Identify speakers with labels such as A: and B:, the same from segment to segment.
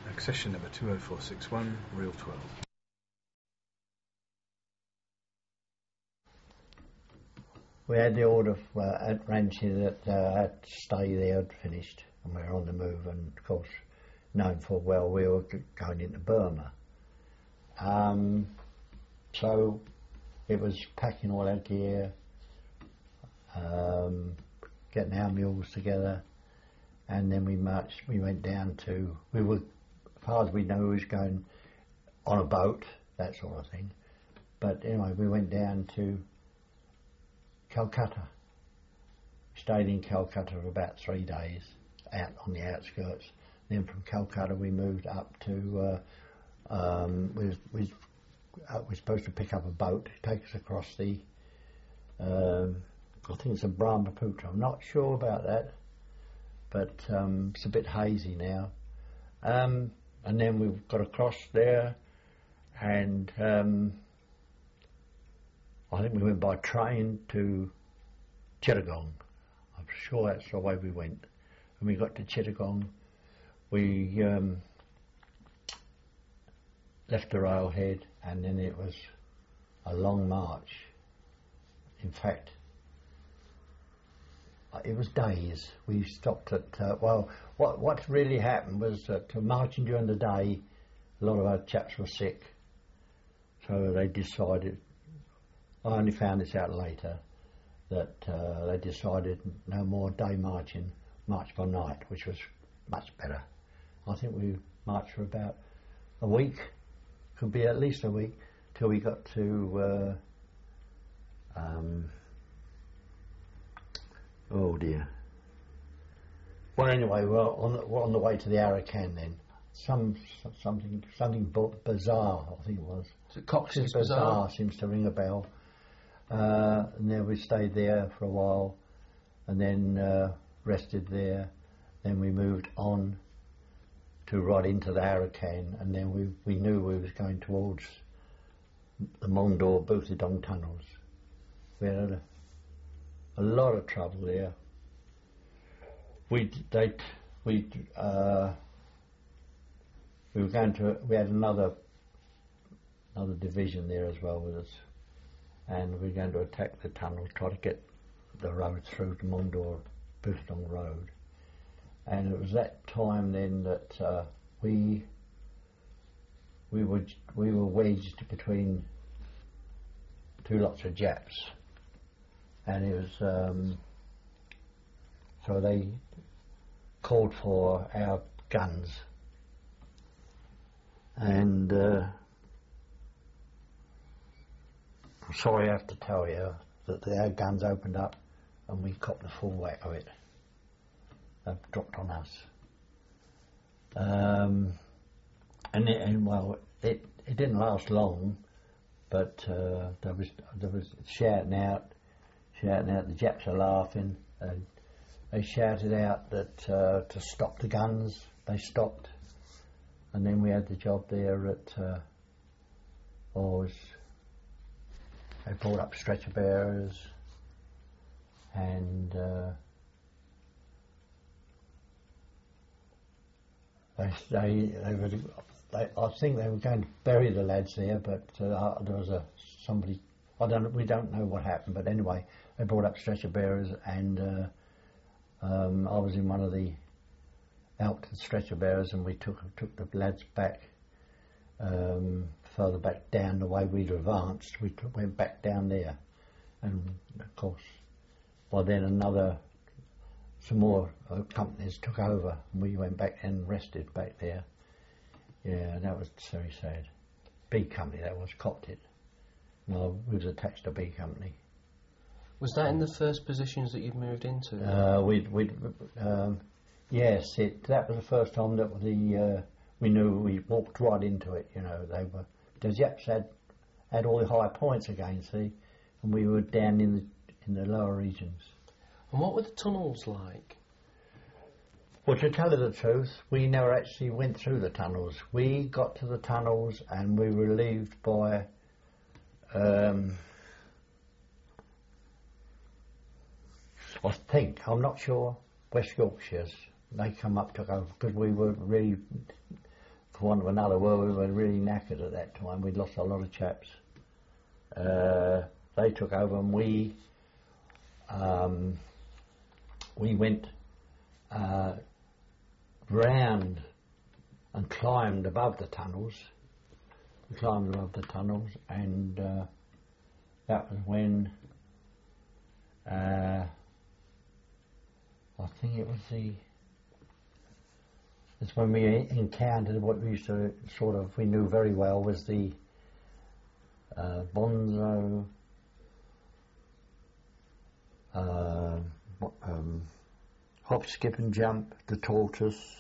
A: Accession number 20461, reel 12.
B: We had the order at Ranchi that had to stay there, had finished, and we were on the move, and of course, known full well we were going into Burma. So it was packing all our gear, getting our mules together, and then we marched. We went down to, we were, as far as we know, we was going on a boat, that sort of thing. But anyway, we went down to Calcutta. We stayed in Calcutta for about 3 days, out on the outskirts. Then from Calcutta we moved up to, we were supposed to pick up a boat to take us across the, I think it's a Brahmaputra. I'm not sure about that, but it's a bit hazy now. And then we got across there, and I think we went by train to Chittagong. I'm sure that's the way we went. When we got to Chittagong, we left the railhead, and then it was a long march. In fact, it was days. We stopped at, well, what really happened was that marching during the day, a lot of our chaps were sick, so they decided, I only found this out later, that they decided no more day marching, march by night, which was much better. I think we marched for about a week, could be at least a week, till we got to, oh dear. Well, anyway, we're on the way to the Arakan then. Something bizarre, I think it was.
C: Is it Cox's
B: Bazaar? Seems to ring a bell. And then we stayed there for a while, and then rested there. Then we moved on to right into the Arakan, and then we knew we was going towards the Mongdor Buthodong tunnels. We had a lot of trouble there. We were going to. We had another division there as well with us, and we were going to attack the tunnel, try to get the road through to Mongdor Buthodong Road. And it was that time then that we were wedged between two lots of Japs, and it was so they called for our guns, and I'm sorry I have to tell you that our guns opened up and we copped the full whack of it. They dropped on us. And well, it didn't last long, but there was shouting out, the Japs are laughing, and they shouted out that to stop the guns. They stopped, and then we had the job there at they brought up stretcher bearers, and I think they were going to bury the lads there, but there was somebody. We don't know what happened, but anyway, they brought up stretcher bearers, and I was in one of the Alpton stretcher bearers, and we took the lads back. Further back down the way we'd advanced, we went back down there, and of course by then some more companies took over, and we went back and rested back there. Yeah, that was very sad. B Company, that was, copped it. No, we was attached to B Company.
C: Was that in the first positions that you'd moved into?
B: Yes, that was the first time that we knew we walked right into it. You know, the Japs had all the high points again, see, and we were down in the lower regions.
C: And what were the tunnels like?
B: Well, to tell you the truth, we never actually went through the tunnels. We got to the tunnels and we were relieved by I think, I'm not sure, West Yorkshire's. They come up, took over, because we were really for want of another word, we were really knackered at that time. We'd lost a lot of chaps. They took over, and we went round and climbed above the tunnels. We climbed above the tunnels, and that was when I think it was it's when we encountered what we used to we knew very well was the Bonzo, hop, skip and jump, the tortoise,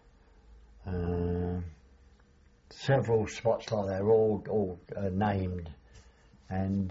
B: several spots like that, all named, and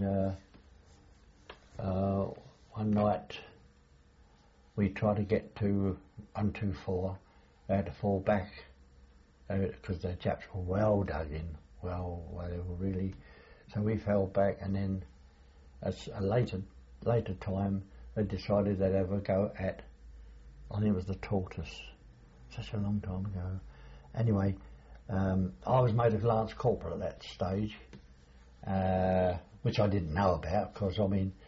B: one night we tried to get to 124. They had to fall back because the chaps were well dug in, well they were really. So we fell back, and then at a later time they decided they'd have a go at, I think it was the tortoise. Such a long time ago. Anyway, I was made a lance corporal at that stage, which I didn't know about, because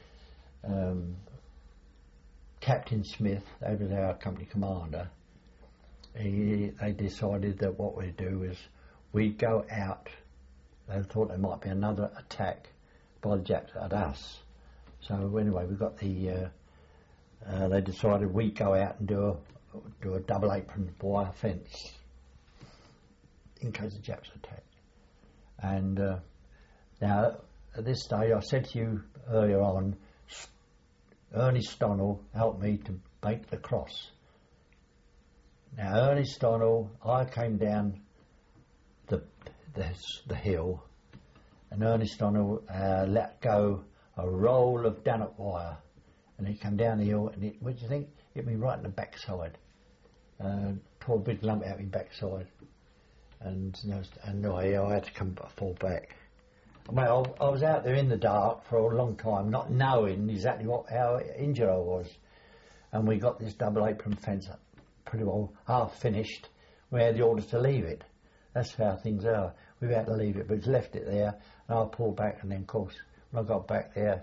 B: Captain Smith, they was our company commander. They decided that what we'd do is we'd go out. They thought there might be another attack by the Japs at us. So anyway, we got the. They decided we'd go out and do a double apron wire fence in case the Japs attacked. And now at this stage, I said to you earlier on, Ernie Stonnell helped me to make the cross. Now Ernie Stonnell, I came down the hill, and Ernie Stonnell let go a roll of Dannock wire, and he came down the hill, and what do you think? Hit me right in the backside, tore a big lump out of my backside, and I had to fall back. Well, I was out there in the dark for a long time, not knowing exactly how injured I was, and we got this double apron fence up, pretty well half finished. We had the orders to leave it. That's how things are. We had to leave it, but it's left it there, and I pulled back, and then of course when I got back there,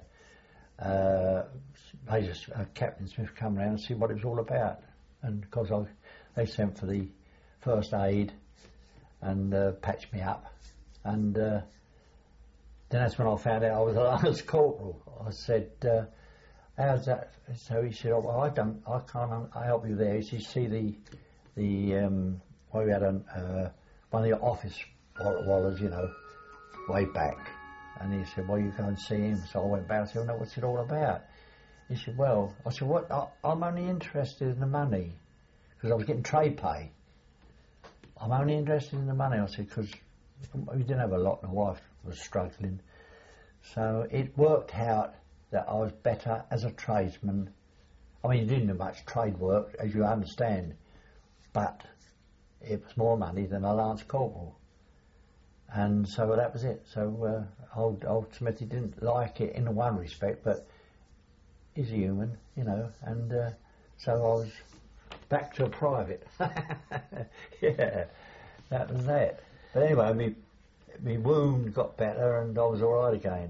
B: Captain Smith come around and see what it was all about, and because they sent for the first aid and patched me up, and then that's when I found out I was a lance corporal. I said, how's that? So he said, oh, well, I can't help you there. He said, see we had one of the office wallers, way back. And he said, well, you go and see him. So I went back and said, no, what's it all about? He said, well, I said, what? I'm only interested in the money, because I was getting trade pay. I'm only interested in the money. I said, because we didn't have a lot, and my wife was struggling. So it worked out that I was better as a tradesman. I mean, you didn't do much trade work, as you understand, but it was more money than a lance corporal. And so that was it. So old Smithy didn't like it in one respect, but he's a human, and so I was back to a private. Yeah, that was that. But anyway, my wound got better and I was all right again.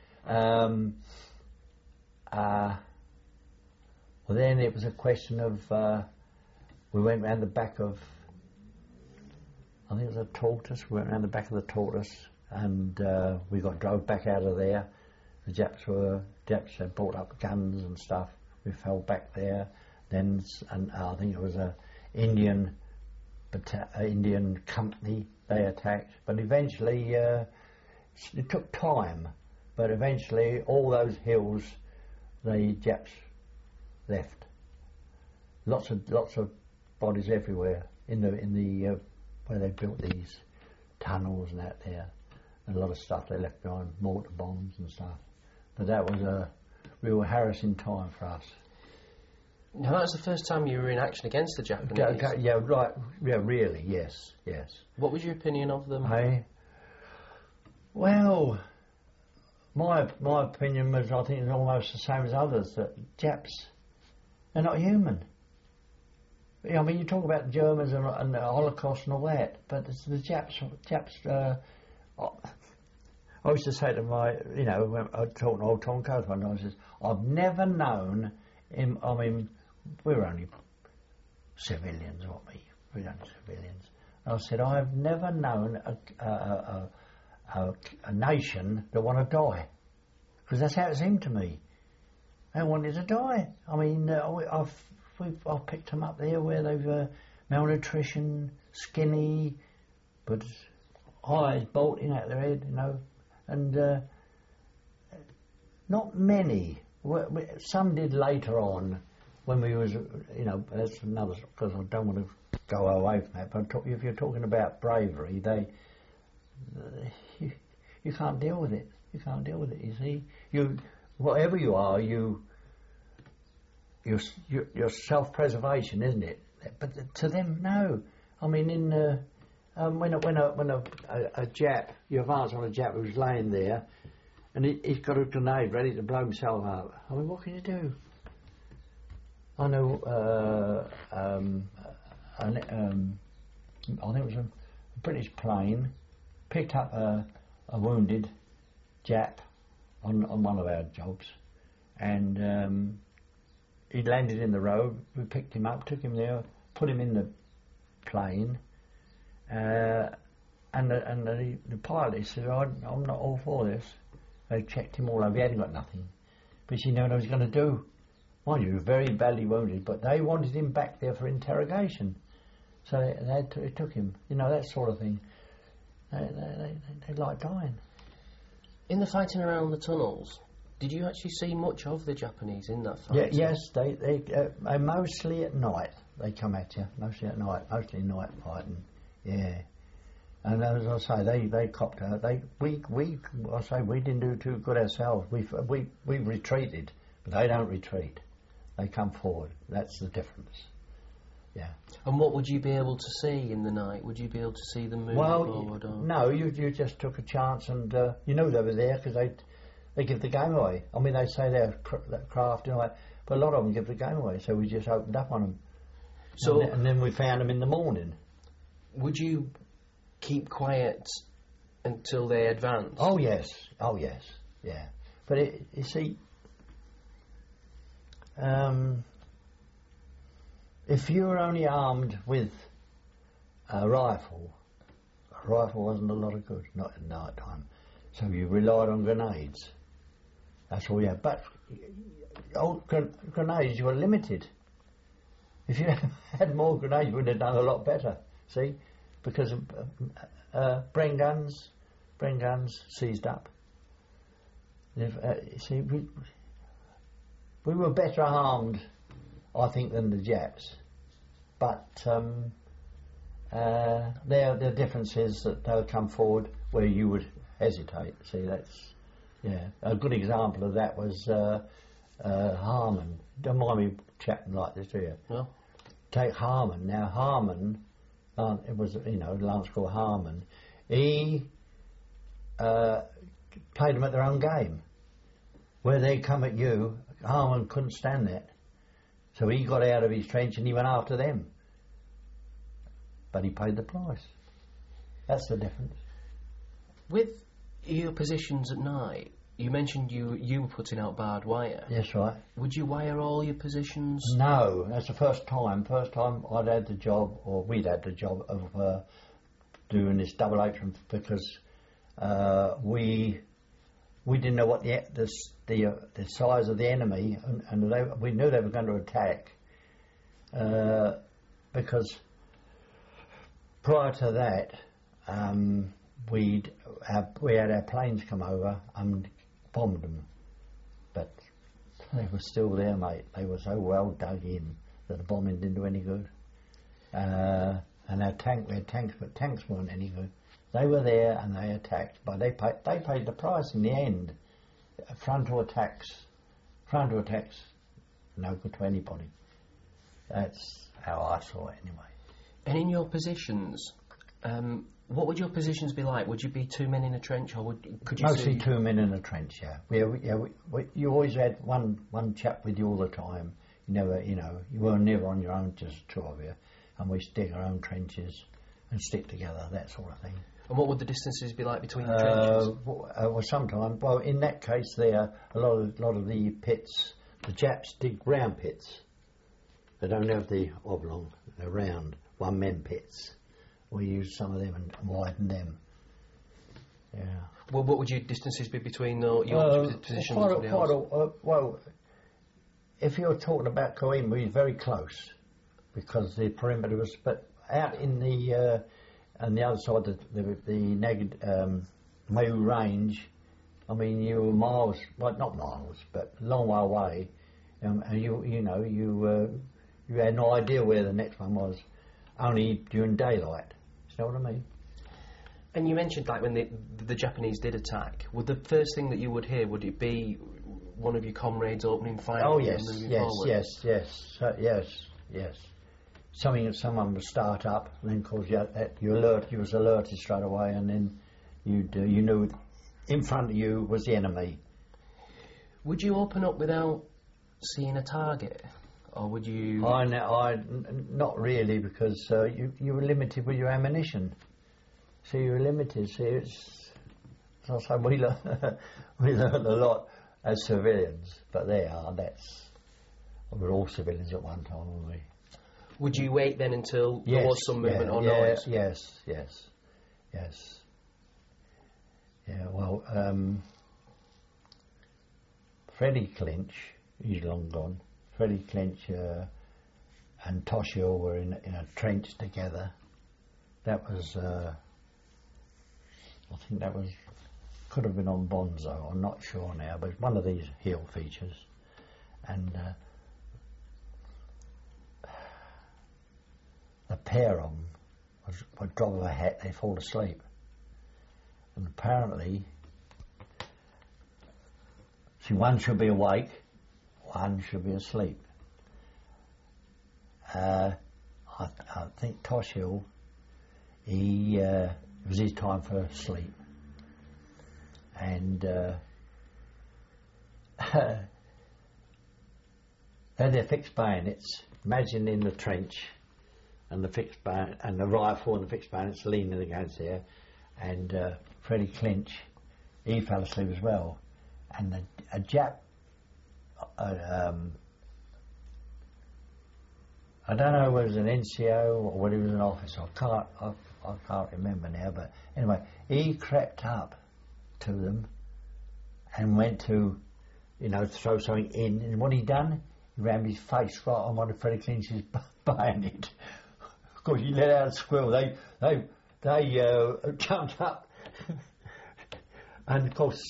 B: Well, then it was a question of, we went round the back of, I think it was a tortoise. We went round the back of the tortoise, and we got drove back out of there. The Japs had brought up guns and stuff. We fell back there. Then, and I think it was a Indian company they attacked. But eventually, it took time. But eventually, all those hills, the Japs left. Lots of bodies everywhere in the where they built these tunnels and that there, and a lot of stuff they left behind, mortar bombs and stuff. But that was a real harassing time for us.
C: Now that was the first time you were in action against the Japanese.
B: Yeah, right. Yeah, really. Yes.
C: What was your opinion of them?
B: Well, my opinion was, I think it's almost the same as others, that Japs, they're not human. I mean, you talk about the Germans and the Holocaust and all that, but the Japs. I used to say to my, when I was talking to old Tom Coates one time, I says, I've never known him. I mean, we're only civilians, weren't we? We're only civilians. And I said, I've never known a nation that want to die, because that's how it seemed to me. They wanted to die. I mean, I've picked them up there where they've malnutrition, skinny, but eyes bolting out their head, and not many. Some did later on when we was, that's another, because I don't want to go away from that, but if you're talking about bravery, you can't deal with it. You can't deal with it, you see. Whatever you are, your self-preservation, isn't it? But to them, no. I mean, when a Jap, you advance on a Jap who's laying there, and he's got a grenade ready to blow himself up. I mean, what can you do? I know. I think it was a British plane picked up a wounded Jap on one of our jobs, and he landed in the road. We picked him up, took him there, put him in the plane, and the pilot said, I'm not all for this. They checked him all over. He hadn't got nothing, but he knew what I was going to do. Mind you, he was very badly wounded, but they wanted him back there for interrogation, so they took him. That sort of thing. They like dying.
C: In the fighting around the tunnels, did you actually see much of the Japanese in that fight?
B: Yeah, yes, they mostly at night. They come at you, mostly at night, mostly night fighting. Yeah, and as I say, they copped out. We didn't do too good ourselves. We retreated, but they don't retreat. They come forward. That's the difference. Yeah.
C: And what would you be able to see in the night? Would you be able to see them moving forward? Or?
B: No, you just took a chance, and they were there because they give the game away. I mean, they say they're craft and all that, but a lot of them give the game away. So we just opened up on them. So and then we found them in the morning.
C: Would you keep quiet until they advance?
B: Oh yes, yeah. But you see, if you were only armed with a rifle wasn't a lot of good, not at night time. So you relied on grenades. That's all you had. But grenades, you were limited. If you had more grenades, you would have done a lot better. See, because Bren guns seized up. See, we were better armed, I think, than the Japs. But the difference is that they'll come forward where you would hesitate. See, that's a good example of that was Harmon. Don't mind me chatting like this, do you?
C: No.
B: Take Harmon. Now Harmon, it was Lance called Harmon. He played them at their own game. Where they come at you, Harmon couldn't stand that. So he got out of his trench and he went after them. But he paid the price. That's the difference.
C: With your positions at night, you mentioned you were putting out barbed wire.
B: Yes, right.
C: Would you wire all your positions?
B: No, that's the first time. First time I'd had the job, or we'd had the job of doing this double apron, because we didn't know what the size of the enemy, and we knew they were going to attack, because prior to that, we had our planes come over and bombed them, but they were still there, mate. They were so well dug in that the bombing didn't do any good. And we had tanks, but tanks weren't any good. They were there and they attacked, but they paid the price in the end. Frontal attacks, no good to anybody. That's how I saw it anyway.
C: And in your positions, what would your positions be like? Would you be two men in a trench, or could you
B: mostly two men in a trench? Yeah. You always had one chap with you all the time. never, you know, you were never on your own, just two of you, and we dig our own trenches and stick together, that sort of thing.
C: And what would the distances be like between the trenches?
B: Well, sometimes, well, in that case, there a lot of the pits, the Japs dig round pits. They don't have the oblong; they're round one-man pits. We use some of them and widen them. Yeah.
C: Well, what would your distances be between your position and somebody else?
B: Well, if you're talking about Coimbra, we're very close because the perimeter was. But out in the on the other side, the Mayu Range, I mean, you were miles, well, not miles, but a long way away, and you had no idea where the next one was, only during daylight. You know what I mean?
C: And you mentioned, like, when the Japanese did attack, would the first thing that you would hear, would it be one of your comrades opening fire?
B: Oh,
C: and
B: yes,
C: moving
B: yes,
C: forward?
B: yes. Something that someone would start up, and then, of course, you was alerted straight away, and then you knew in front of you was the enemy.
C: Would you open up without seeing a target, or would you?
B: Not really, because you were limited with your ammunition. So you were limited. See, it's I say we learned a lot as civilians, but we're all civilians at one time, weren't we?
C: Would you wait then until there was some movement or noise?
B: Yes. Yeah, well, Freddie Clinch, he's long gone. Freddie Clinch and Toshio were in a trench together. That was, I think that was, could have been on Bonzo, I'm not sure now, but it's one of these hill features. And the pair of them would drop of a hat, they fall asleep. And apparently, see, one should be awake, one should be asleep. I think Toshio, it was his time for sleep. And they had their fixed bayonets. Imagine in the trench, and the fixed bayonet, and the rifle and the fixed bayonets leaning against there, and Freddie Clinch, he fell asleep as well, and a Jap, I don't know whether it was an NCO or whether he was an officer. I can't remember now, but anyway, he crept up to them and went to, throw something in, and what he done, he rammed his face right on one of Freddie Clinch's bayonet. Of course, he let out a squeal. They jumped up, and of course,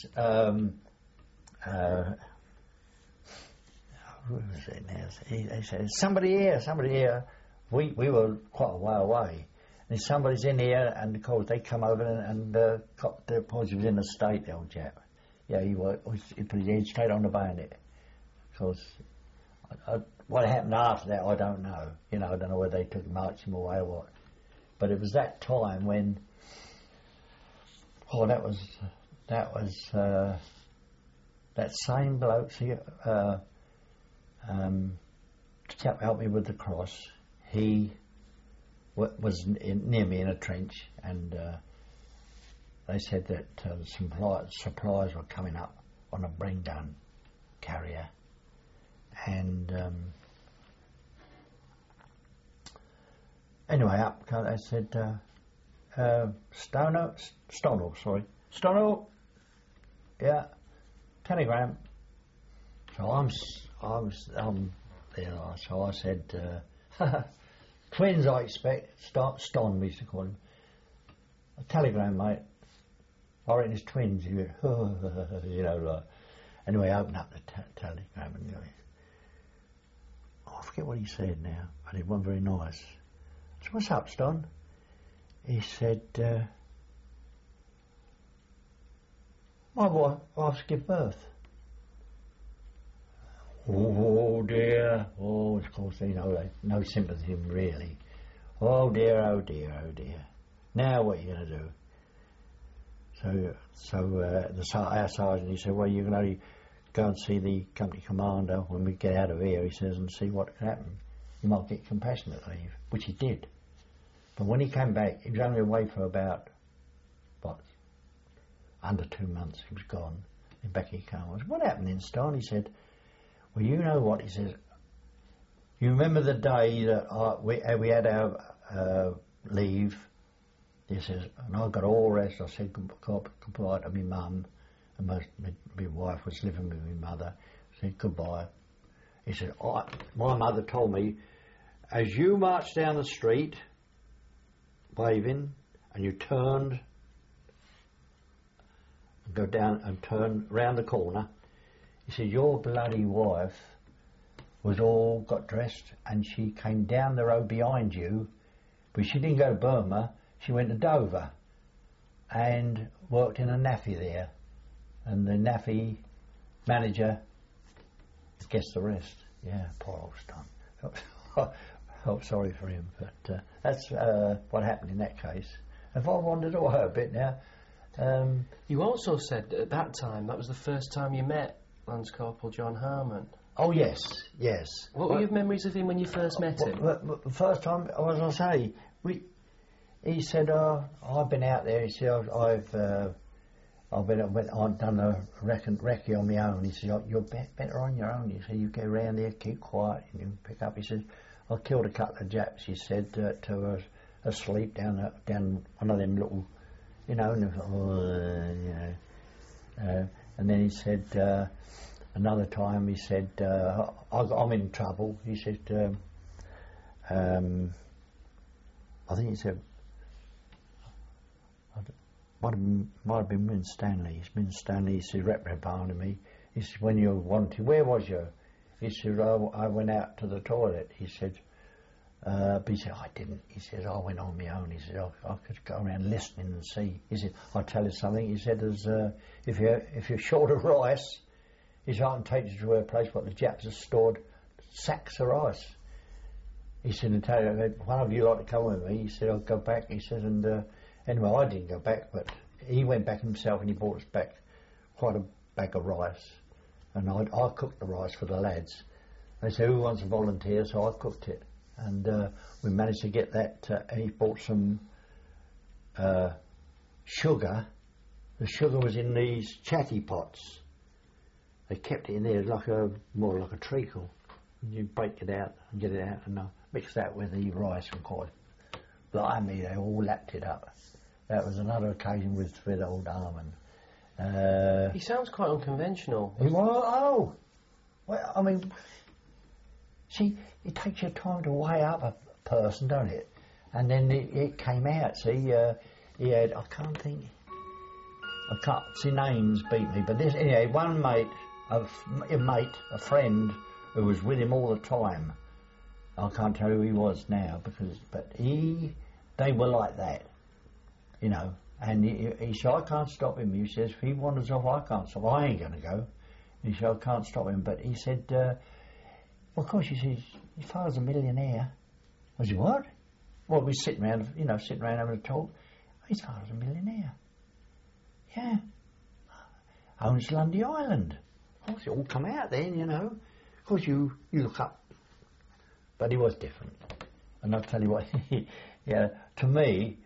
B: who was it now? They said, somebody here. We were quite a way away. And somebody's in here, and of course they come over and got the point. He was in a state, the old chap. Yeah, he put his head straight on the bayonet. Of course, what happened after that, I don't know. I don't know whether they took marched him away or what. But it was that time when, that same bloke. See, chap helped me with the cross. He was near me in a trench, and they said that supplies were coming up on a bring-down carrier, and anyway, up they said, Stono, yeah, telegram. So I'm there. So I said, twins, I expect. Ston, we used to call him. A telegram, mate. I reckon it's twins. Like. Anyway, I opened up the telegram and I forget what he said now, but it wasn't very nice. So what's up, Ston? He said, my wife's give birth. Oh dear. Oh, of course, no sympathy really. Oh dear, oh dear, oh dear. Now what are you going to do? So our sergeant, he said, well, you can only go and see the company commander when we get out of here, he says, and see what can happen. You might get compassionate leave, which he did. But when he came back, he was only away for about, under 2 months. He was gone. And back he came. I said, what happened in Stein? He said, well, you know what? He says, you remember the day that we had our leave? He says, and I got all rest. I said goodbye to my mum, and my wife was living with my mother. I said goodbye. He said, my mother told me, as you marched down the street, waving, and you turned, go down and turn round the corner, he said, your bloody wife was all got dressed, and she came down the road behind you, but she didn't go to Burma. She went to Dover and worked in a NAFI there, and the NAFI manager guessed the rest. Yeah, poor old Stein. Felt sorry for him, but that's what happened in that case. If I wandered away a bit now.
C: You also said at that time that was the first time you met Lance Corporal John Harmon.
B: Oh yes, yes.
C: What were your memories of him when you first met him?
B: The first time, as I say, he said, I've been out there. He said, I've done a recce on my own. He said, you're better on your own. He said, you go around there, keep quiet, and you pick up. He said, I killed a couple of Japs. He said to her asleep down one of them little, and and then he said another time. He said, I'm in trouble. He said, I think he said. Might have been Min Stanley. Min Stanley, he reprimanded me. He said, when you wanted, where was you? He said, I went out to the toilet. He said, but he said, I didn't. He said, I went on my own. He said, I could go around listening and see. He said, I'll tell you something. He said, if you're short of rice, he said, I can take you to a place where the Japs have stored sacks of rice. He said, and tell you, one of you like to come with me? He said, I'll go back. He said, and anyway, I didn't go back, but he went back himself and he brought us back quite a bag of rice. And I cooked the rice for the lads. They said, who wants to volunteer? So I cooked it. And we managed to get that. He bought some sugar. The sugar was in these chatty pots. They kept it in there more like a treacle. And you break it out and get it out and mix that with the rice and quite. Blimey, they all lapped it up. That was another occasion with old Harmon.
C: He sounds quite unconventional.
B: Well, I mean, see, it takes you time to weigh up a person, don't it? And then it came out. See, he had, I can't see names beat me, but this, anyway, one mate, a friend who was with him all the time. I can't tell who he was now, but they were like that. And he said, I can't stop him. He says, if he wanders off, I can't stop him. I ain't going to go. He said, I can't stop him. But he said, well, of course, he says, his father's a millionaire. I said, what? Well, we sitting around having a talk. His father's a millionaire. Yeah. Owns Lundy Island. Of course, it all come out then, Of course, you look up. But he was different. And I'll tell you what, to me,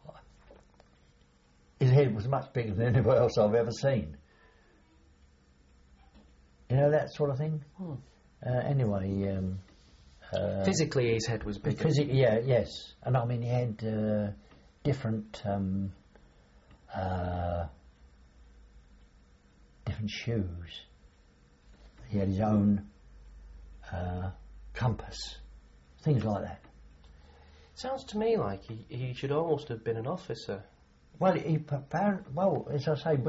B: his head was much bigger than anywhere else I've ever seen. That sort of thing. Anyway...
C: physically, his head was bigger.
B: Yes. And I mean, he had different shoes. He had his own compass. Things like that.
C: Sounds to me like he should almost have been an officer.
B: Well, as I say,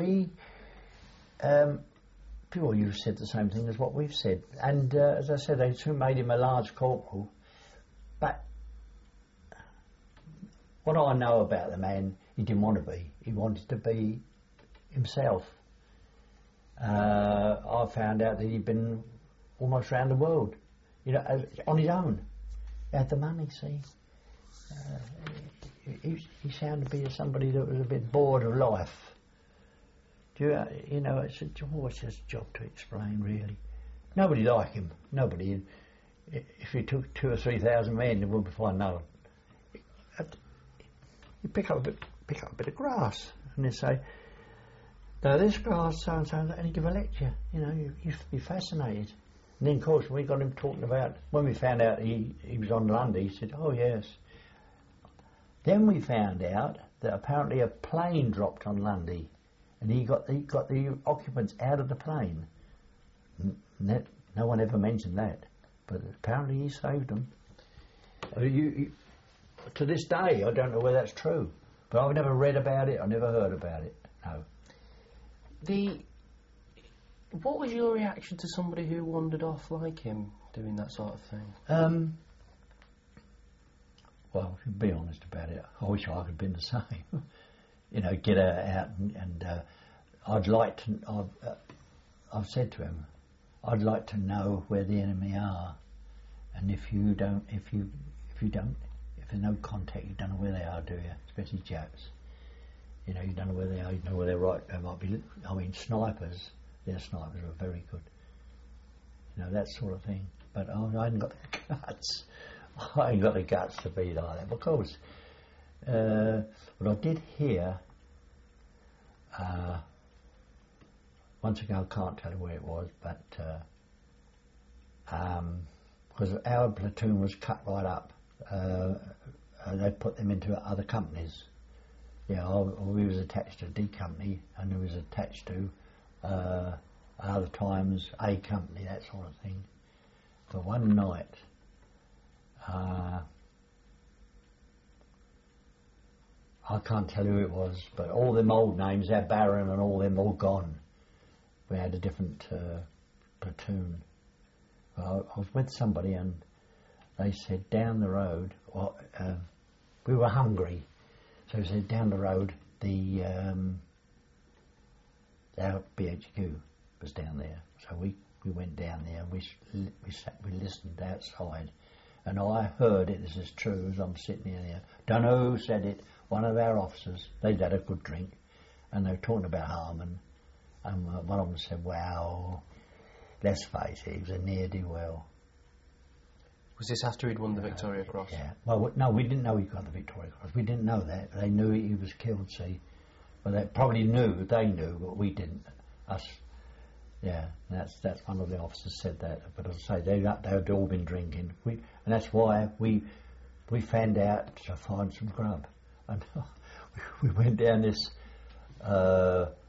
B: people you've said the same thing as what we've said. And as I said, they soon made him a large corporal. But what I know about the man, he didn't want to be. He wanted to be himself. I found out that he'd been almost around the world, on his own. He had the money, see. He sounded to be somebody that was a bit bored of life. you know, it's his job to explain, really. Nobody like him. Nobody. If he took 2,000 or 3,000 men, it would be fine. No. You pick up a bit of grass, and they say, "No, this grass, so and so," and he give a lecture. You know, you used to be fascinated. And then, of course, we got him talking about when we found out he was on Lundy. He said, "Oh yes." Then we found out that apparently a plane dropped on Lundy, and he got the occupants out of the plane. No one ever mentioned that, but apparently he saved them. To this day, I don't know whether that's true, but I've never read about it. I never heard about it. No.
C: What was your reaction to somebody who wandered off like him, doing that sort of thing?
B: Well, to be honest about it, I wish I could have been the same. You know, get out and I'd like to. I've said to him, I'd like to know where the enemy are, and if there's no contact, you don't know where they are, do you? Especially Japs. You know, you don't know where they are. You know where they're right. They might be. I mean, snipers. Their snipers are very good. You know, that sort of thing. But I haven't got the guts. I ain't got the guts to be like that. Of course, but I did hear. Once ago, I can't tell you where it was, but because our platoon was cut right up. They put them into other companies. Yeah, we was attached to D Company, and we was attached to other times A Company, that sort of thing. But one night, I can't tell you who it was, but all them old names, our Baron and all them, all gone. We had a different platoon. I was with somebody, and they said down the road, we were hungry, so they said down the road, our BHQ was down there. So we went down there, and we listened outside, and I heard it. This is true, as I'm sitting here. Don't know who said it. One of our officers. They'd had a good drink, and they were talking about Harmon. And one of them said, "Well, let's face it, he was a ne'er-do-well."
C: Was this after he'd won the Victoria Cross?
B: Yeah. Well, no, we didn't know he got the Victoria Cross. We didn't know that. They knew he was killed, see. Well, they probably knew. They knew, but we didn't. Us. Yeah, that's one of the officers said that. But as I say, they'd all been drinking. And that's why we fanned out to find some grub. And we went down this